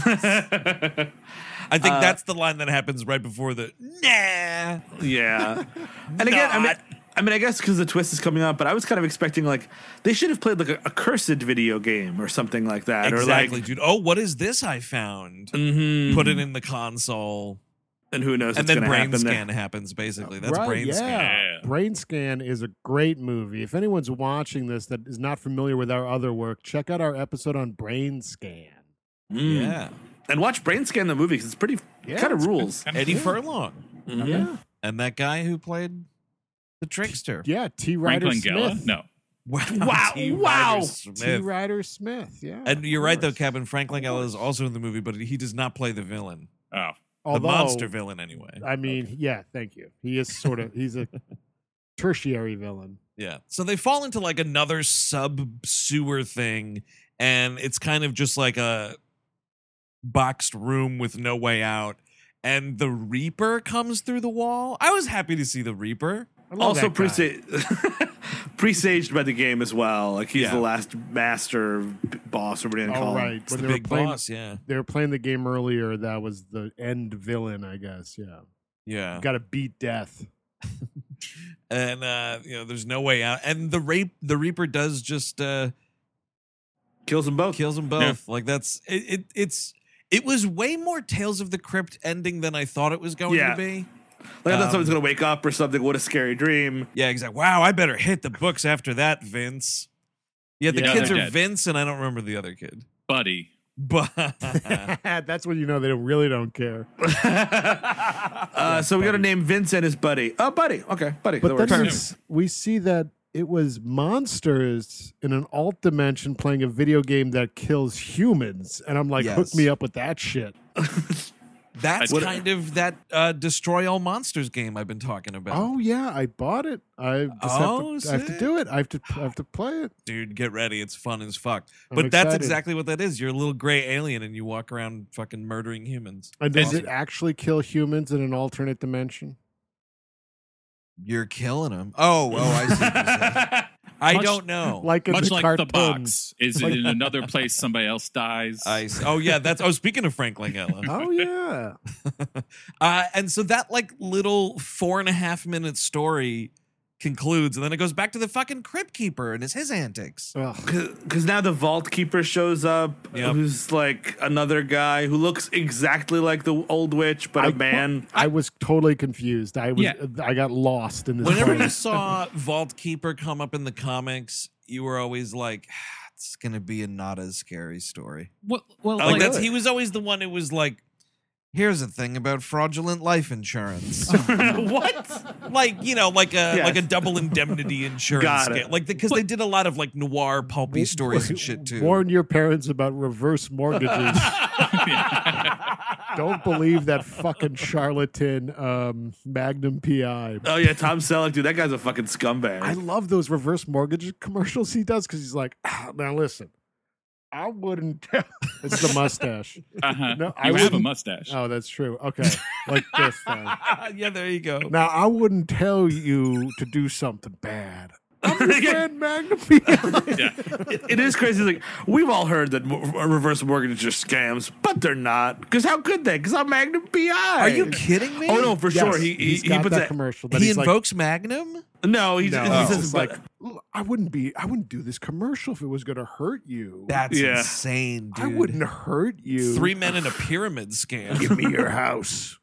I think Uh, that's the line that happens right before the nah. Yeah. And again, I mean, Not. I mean, I guess because the twist is coming up, but I was kind of expecting like they should have played like a, a cursed video game or something like that. Exactly, Or like, dude. Oh, what is this I found? mhm. Put it in the console. and who knows And what's then going to brain happen scan there. happens, basically. That's Right, brain yeah. scan. Yeah. Brain Scan is a great movie. If anyone's watching this that is not familiar with our other work, check out our episode on Brain Scan. Mm. Yeah. And watch Brain Scan the movie because it's pretty Yeah, kind of it's rules. Eddie Furlong. Mhm. Yeah, And that guy who played the trickster. yeah. T. Ryder Franklin Gella? Smith. No. Wow. Wow, T. wow. Ryder T. Smith. Ryder Smith. Yeah. And you're of right, though, course. Kevin. Franklin Gella is also in the movie, but he does not play the villain. Oh. Although, the monster villain, anyway. I mean, yeah. Thank you. He is sort of. He's a tertiary villain. Yeah. So they fall into like another sub sewer thing, and it's kind of just like a boxed room with no way out. And the Reaper comes through the wall. I was happy to see the Reaper. I love Also that guy. presa- presaged by the game as well. Like he's Yeah. the last master b- boss or whatever you Oh, call him. right. It's When the they were big playing, boss. Yeah. they were playing the game earlier. That was the end villain, I guess. Yeah. Yeah. Got to beat death. And uh, you know, there's no way out. And the rape, the Reaper does just uh, Kills them both. kills them both. Like that's it, it. It's it was way more Tales of the Crypt ending than I thought it was going Yeah. to be. Like I thought Um, someone's gonna wake up or something. What a scary dream. Yeah, exactly. Wow, I better hit the books after that, Vince. Yeah, the Yeah, kids they're are dead. Vince, and I don't remember the other kid. Buddy. But That's when you know they don't, really don't care. Uh, so we got to name Vince and his buddy. Oh, buddy. Okay, buddy. But that then we, works. s- we see that it was monsters in an alt dimension playing a video game that kills humans, and I'm like, hook Yes. me up with that shit. That's I- kind of that uh, Destroy All Monsters game I've been talking about. Oh yeah, I bought it. I just Oh, have, to, I have to sick. do it. I have to. I have to play it. Dude, get ready. It's fun as fuck. I'm But that's excited. exactly what that is. You're a little gray alien and you walk around fucking murdering humans. And does Awesome. it actually kill humans in an alternate dimension? You're killing them. Oh, oh, I see. What you're saying. I Much- don't know. Like in Much the like cartoon. the box. Is it in another place somebody else dies? I see. Oh yeah, that's. Oh, speaking of Frank Langella. Oh yeah. uh, and so that like little four and a half minute story concludes, and then it goes back to the fucking Crypt Keeper and his his antics. Because now the Vault Keeper shows up, Yep. who's like another guy who looks exactly like the old witch, but a I- man. I was totally confused. I was. Yeah. I got lost in this. Whenever place. you saw Vault Keeper come up in the comics, you were always like, "Ah, it's gonna be a not as scary story. Well, well, Like like, that's he was always the one who was like, here's a thing about fraudulent life insurance. What? Like, you know, like a Yes. like a double indemnity insurance Got it. scam. Like because they did a lot of like noir pulpy stories and shit too. Warn your parents about reverse mortgages. Don't believe that fucking charlatan um, Magnum P I. Oh yeah, Tom Selleck, dude, that guy's a fucking scumbag. I love those reverse mortgage commercials he does because he's like, ah, now listen, I wouldn't tell. It's the mustache. uh-huh. No, I you have a wouldn't- mustache. Oh, that's true. Okay, like this thing. Yeah, there you go. Now I wouldn't tell you to do something bad. I'm your friend Magnum P I. It- it is crazy. Like we've all heard that mo- reverse mortgages are scams, but they're not. Because how could they? Because I'm Magnum P I. Are you kidding me? Oh no, for Yes, sure. He he, he's he got puts that that. commercial. That He he's like, invokes Magnum? No, he, no, he it's says just but- like, "Look, I wouldn't be. I wouldn't do this commercial if it was going to hurt you. That's Yeah. insane, dude. I wouldn't hurt you. Three men in a pyramid scam. Give me your house.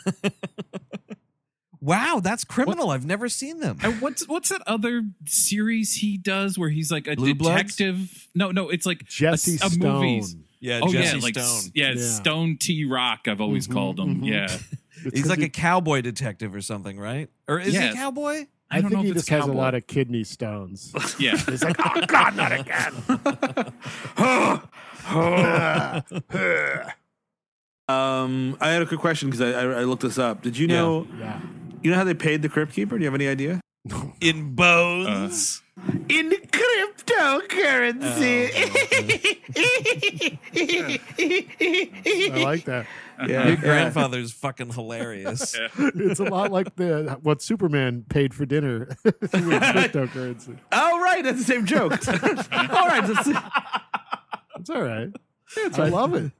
Wow, that's criminal. I've never seen them. And what's what's that other series he does where he's like a Blue Bloods? detective? No, no, it's like Jesse a, a Stone. movies. Yeah, Oh Jesse yeah, like Stone. yeah, Yeah. Stone T Rock. I've always Mhm, called him. mhm. Yeah, It's He's 'cause like he- a cowboy detective or something, right? Or is he Yeah. a cowboy? I I, don't think know he if it's just has a cowboy. lot of kidney stones. yeah. He's like, oh God, not again. Um, I had a quick question because I, I I looked this up. Did you Yeah. know? Yeah. You know how they paid the Crypt Keeper? Do you have any idea? In bones? In cryptocurrency. I like that. yeah, Your grandfather's fucking hilarious. It's a lot like the what Superman paid for dinner with cryptocurrency. Oh right, that's the same joke. all right, that's It's all right. I love it.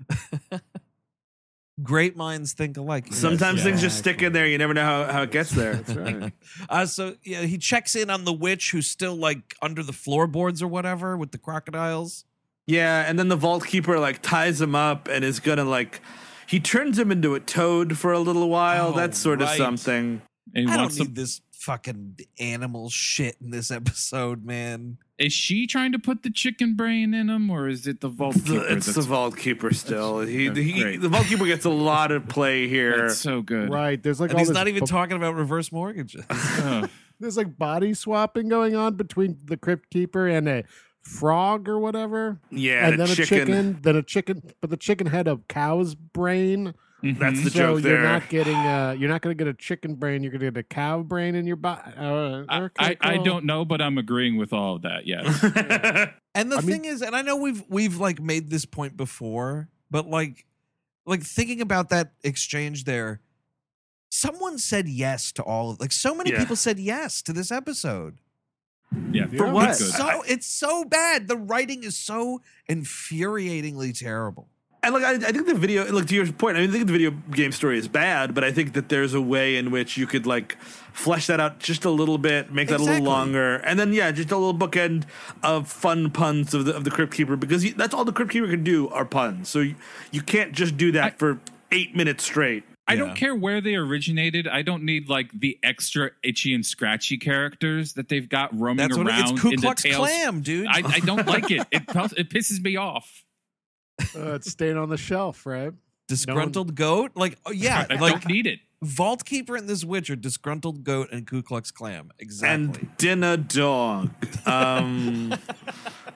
Great minds think alike. sometimes things just stick in there. You never know how, how it gets there. That's right. Uh, so yeah, he checks in on the witch who's still like under the floorboards or whatever with the crocodiles. Yeah, and then the Vault Keeper like ties him up and is gonna like he turns him into a toad for a little while. Oh, That's sort of right. something. And he I don't wants need to, this fucking animal shit in this episode, man. is she trying to put the chicken brain in him, or is it the Vault It's Keeper? the, it's the that's, Vault Keeper still. He, That's he great. the Vault Keeper gets a lot of play here. that's so good. Right. There's like And all he's this not even bu- talking about reverse mortgages. Oh. There's like body swapping going on between the Crypt Keeper and a frog or whatever. Yeah, and the then chicken. a chicken. Then a chicken, but the chicken had a cow's brain. That's the so joke you're there. not getting uh you're not going to get a chicken brain. You're going to get a cow brain in your body. Uh, I, okay, I, I cool. don't know, but I'm agreeing with all of that. Yes. And the I mean- thing is, and I know we've we've like made this point before, but like like thinking about that exchange there, someone said yes to all of like so many Yeah. people said yes to this episode. Yeah. For it's what? good. It's so it's so bad. The writing is so infuriatingly terrible. And like I, I think the video, like to your point, I, mean, I think the video game story is bad, but I think that there's a way in which you could like flesh that out just a little bit, make that a Exactly. little longer, and then yeah, just a little bookend of fun puns of the of the Crypt Keeper because he, that's all the Crypt Keeper can do are puns. So you, you can't just do that I- for eight minutes straight. I Yeah. don't care where they originated. I don't need like the extra itchy and scratchy characters that they've got roaming That's what around. it, it's Ku in the Klux Tales- Klan, dude. I, I don't like it. It it pisses me off. Uh, it's staying on the shelf, right? Disgruntled goat, like oh yeah, I like don't need it. Vault Keeper and this witch are disgruntled goat and Ku Klux Klan. Exactly. And dinner dog. Um,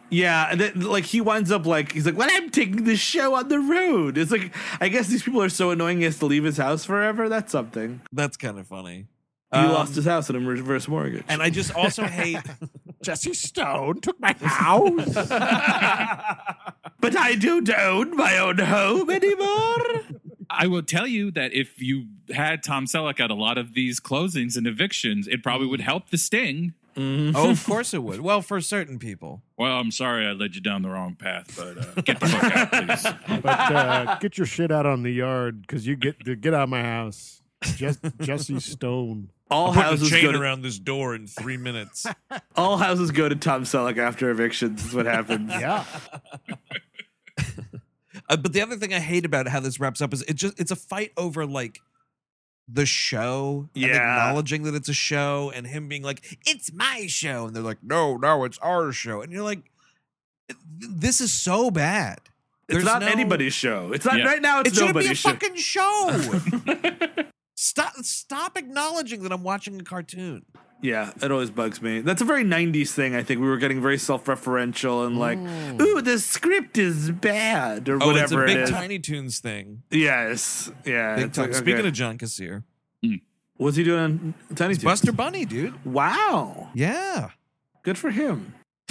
Yeah, and then, like he winds up like he's like, "Well, I'm taking this show on the road." It's like I guess these people are so annoying he has to leave his house forever. That's something. That's kind of funny. He Um, lost his house in a reverse mortgage. And I just also hate Jesse Stone took my house. But I don't own my own home anymore. I will tell you that if you had Tom Selleck at a lot of these closings and evictions, it probably would help the sting. Mm-hmm. Oh, of course it would. Well, for certain people. Well, I'm sorry I led you down the wrong path, but uh, get the fuck out, please. But uh, get your shit out on the yard because you get to get out of my house. Just Jesse Stone. All I'll put houses a chain go to, around this door in three minutes. all houses go to Tom Selleck after evictions. Is what happens. Yeah. Uh, but the other thing I hate about how this wraps up is it just it's a fight over like the show and Yeah. acknowledging that it's a show and him being like, it's my show. And they're like, no, no, it's our show. And you're like, this is so bad. It's There's not no- anybody's show. It's not Yeah. right now. It's It shouldn't be a nobody's show. fucking show. stop stop acknowledging that I'm watching a cartoon. Yeah, it always bugs me. That's a very nineties thing. I think we were getting very self-referential and like, ooh, the script is bad or Oh, whatever it's a it big is. Tiny Toons thing. Yes, yeah. Big it's time. like, Speaking okay. of John Kassir, What's he doing on Tiny it's Toons? Buster Bunny, dude. Wow, Yeah. good for him.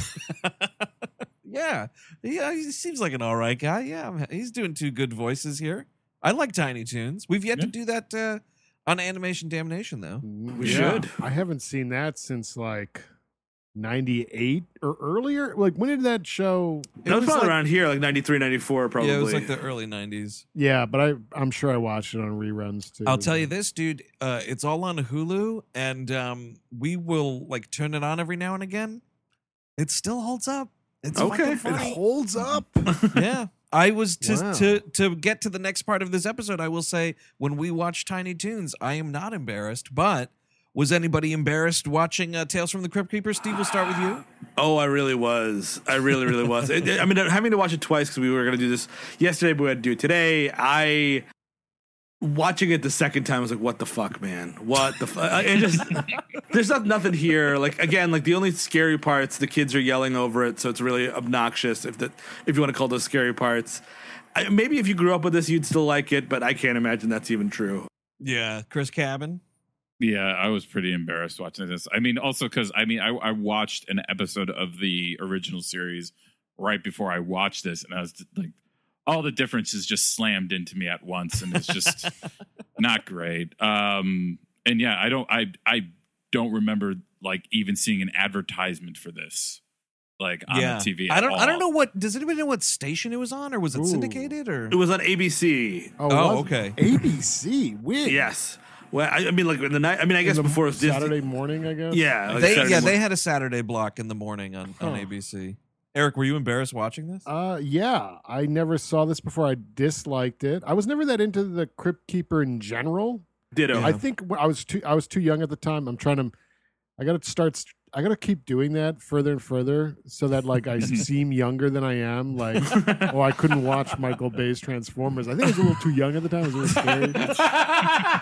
Yeah. Yeah, he seems like an all right guy. Yeah, I'm- he's doing two good voices here. I like Tiny Toons. We've yet to Yeah. do that uh, on Animation Damnation, though. We Yeah, should. I haven't seen that since like ninety-eight or earlier. Like when did that show? That was, was probably like- around here, like ninety-three, ninety-four, probably. Yeah, it was like the early nineties. Yeah, but I I'm sure I watched it on reruns too. I'll tell you this, dude. Uh, it's all on Hulu, and um, we will like turn it on every now and again. It still holds up. It's Okay. fucking It funny. holds up. Yeah. I was to Wow. to to get to the next part of this episode. I will say, when we watch Tiny Toons, I am not embarrassed. But was anybody embarrassed watching uh, Tales from the Crypt Keeper? Steve, we'll start with you. Oh, I really was. I really, really was. It- it- I mean, having to watch it twice because we were going to do this yesterday, but we had to do it today. I watching it the second time I was like, "What the fuck, man? What the fuck?" It just there's not nothing here. Like again, like the only scary parts, the kids are yelling over it, so it's really obnoxious. If that, if you want to call those scary parts, I, maybe if you grew up with this, you'd still like it, but I can't imagine that's even true. Yeah, Chris Cabin. Yeah, I was pretty embarrassed watching this. I mean, also because I mean, I, I watched an episode of the original series right before I watched this, and I was like, all the differences just slammed into me at once, and it's just not great. Um, and yeah, I don't, I, I don't remember like even seeing an advertisement for this, like on yeah, the T V. I at don't. all. I don't know what. Does anybody know what station it was on, or was it Ooh. syndicated, or? It was on A B C. Oh, Oh, was- okay. A B C. Weird. Yes. Well, I, I mean, like in the night. I mean, I guess In the before it was Disney- Saturday morning, I guess. Yeah, like They, Saturday yeah, morning. they had a Saturday block in the morning on, on Huh. A B C. Eric, were you embarrassed watching this? Uh, yeah, I never saw this before. I disliked it. I was never that into the Crypt Keeper in general. Ditto. I think when I was too I was too young at the time. I'm trying to. I got to start. st- I got to keep doing that further and further so that like I seem younger than I am. Like, oh, I couldn't watch Michael Bay's Transformers. I think I was a little too young at the time. It was a little scary.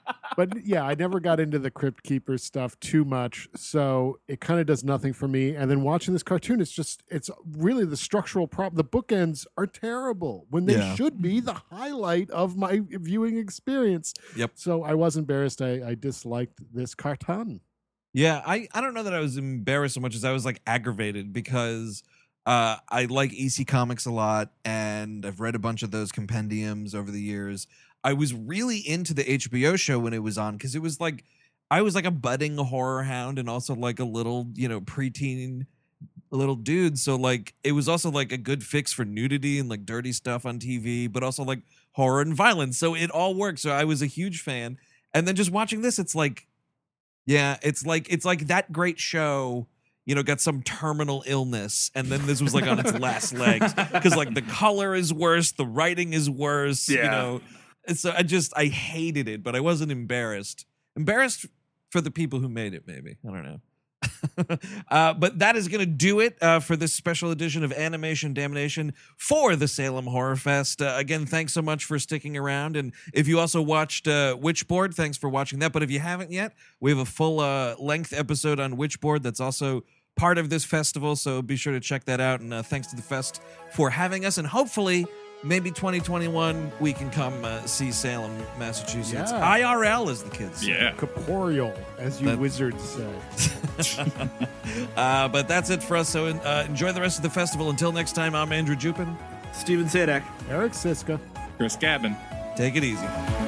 But yeah, I never got into the Crypt Keeper stuff too much, so it kind of does nothing for me. And then watching this cartoon, it's just it's really the structural problem. The bookends are terrible when they Yeah. should be the highlight of my viewing experience. Yep. So I was embarrassed. I, I disliked this cartoon. Yeah, I, I don't know that I was embarrassed so much as I was like aggravated because uh, I like E C Comics a lot and I've read a bunch of those compendiums over the years. I was really into the H B O show when it was on because it was like I was like a budding horror hound and also like a little, you know, preteen little dude. So like it was also like a good fix for nudity and like dirty stuff on T V, but also like horror and violence. So it all worked. So I was a huge fan. And then just watching this, it's like, yeah, it's like it's like that great show, you know, got some terminal illness, and then this was like on its last legs because like the color is worse, the writing is worse, you Yeah. know. And so I just I hated it, but I wasn't embarrassed. Embarrassed for the people who made it, maybe. I don't know. uh, but that is going to do it uh, for this special edition of Animation Damnation for the Salem Horror Fest. Uh, again, thanks so much for sticking around. And if you also watched uh, Witchboard, thanks for watching that. But if you haven't yet, we have a full uh, length episode on Witchboard that's also part of this festival. So be sure to check that out. And uh, thanks to the Fest for having us. And hopefully, maybe twenty twenty-one, we can come uh, see Salem, Massachusetts. Yeah. I R L, as the kids say. Yeah. Corporeal, as you That- wizards say. uh, but that's it for us. So uh, enjoy the rest of the festival. Until next time, I'm Andrew Jupin. Steven Sadak. Eric Siska. Chris Gabin. Take it easy.